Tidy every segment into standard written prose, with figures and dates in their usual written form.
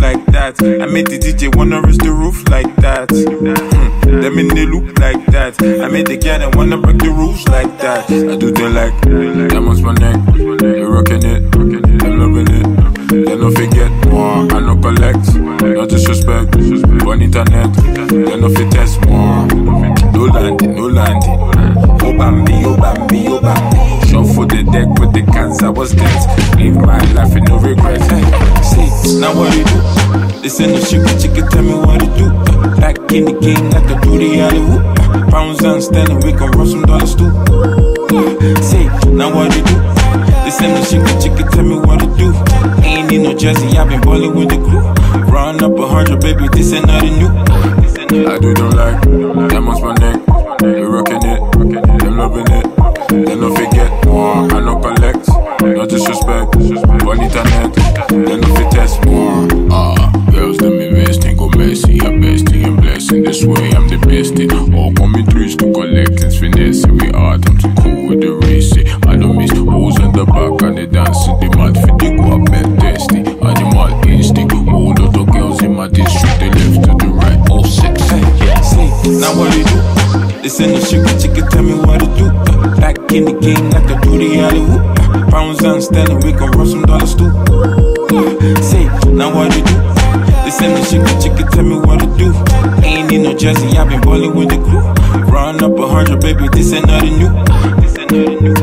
like that. I made the DJ wanna raise the roof like that. Them in the loop like that. I made the girl that wanna break the rules like that. I do they like, them on my neck, they rocking it, them loving it. They no forget more, I no collect, no disrespect, on internet, they no fit test more. No landing, no landing. Oh Bambi, oh Bambi, oh Bambi. Shot for the deck with the cans, I was dead. Live my life with no regrets. See, now what you do? This ain't no chicken, tell me what to do. Back in the game like a booty alley whoop. Pounds and standing, we can run some dollars too. See, now what you do? This ain't no chicken, tell me what to do. Ain't need no jersey, I've been ballin' with the crew. Run up 100, baby, this ain't nothing new. I do them like, them on my neck, they rockin' it, them loving it. They no forget more, I no collect, no disrespect, on internet, they no fit test more. Girls them investing, go messy, I'm besting and blessing. This way I'm the bestie. All coming threes to collect and finesse. We art, I'm too cool with the race. I don't miss hoes in the back and they dancing. The mad fit, they go up and testy. Animal instinct, whole lot of girls in my district. They left to the right, all sexy. See, now what you do? This ain't no chicken, tell me what to do. Back in the game like a booty alley whoop. Pounds and standing, we can run some dollars too. See, now what you do? This ain't no chicken, tell me what to do. Ain't need no jersey, I've been ballin' with the crew. Run up 100, baby, this ain't nothing new. This ain't nothing new.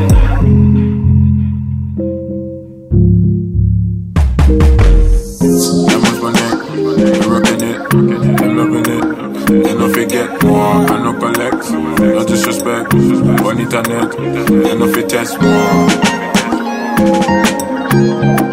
Them on my neck, they rockin' it, they loving it. They no forget more, I no collect, no disrespect, on internet, they no fit test more.